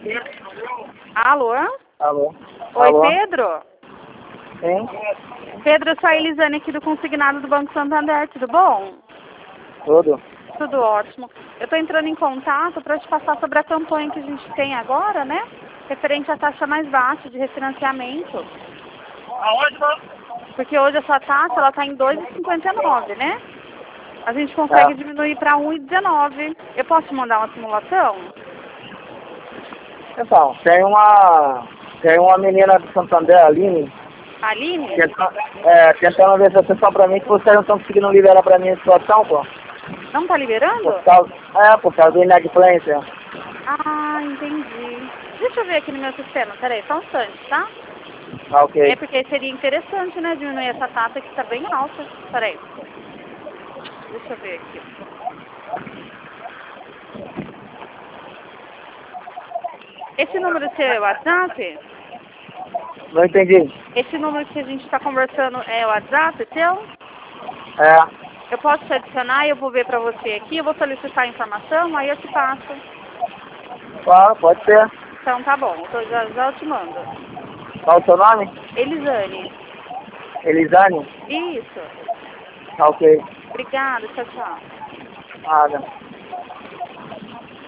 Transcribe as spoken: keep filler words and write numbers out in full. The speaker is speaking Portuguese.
Alô? Alô? Oi, Alô? Pedro? Sim? Pedro, eu sou a Elisane aqui do Consignado do Banco Santander, tudo bom? Tudo? Tudo ótimo. Eu estou entrando em contato para te passar sobre a campanha que a gente tem agora, né? Referente à taxa mais baixa de refinanciamento. Aonde, mano? Porque hoje a sua taxa ela está em dois vírgula cinquenta e nove, né? A gente consegue É. diminuir para um vírgula dezenove. Eu posso te mandar uma simulação? Então, tem uma... Tem uma menina de Santander, Aline, Aline? tentando, é, tentando ver se você só pra mim, que vocês não estão conseguindo liberar pra mim a situação, pô. Não tá liberando? Por causa... É, por causa do inadimplência. Ah, entendi. Deixa eu ver aqui no meu sistema, peraí, só um instante, tá? Ah, ok. É porque seria interessante, né, diminuir essa taxa que está bem alta. Peraí. Deixa eu ver aqui. Esse número seu é o WhatsApp? Não entendi. Esse número que a gente está conversando é o WhatsApp seu? É. Eu posso te adicionar e eu vou ver pra você aqui, eu vou solicitar a informação, aí eu te passo. Claro, pode ser. Então tá bom, então já, já eu te mando. Qual o seu nome? Elisane. Elisane? Isso. Ah, ok. Obrigada, tchau, tchau. Nada.